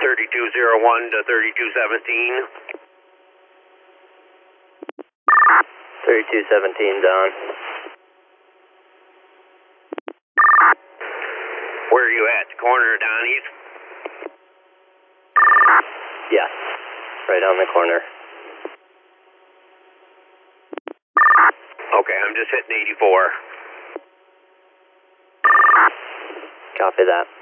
3201 to 3217. 3217, Don. Where are you at? The corner of Donnie's? Yes, right on the corner. Okay, I'm just hitting 84. Copy that.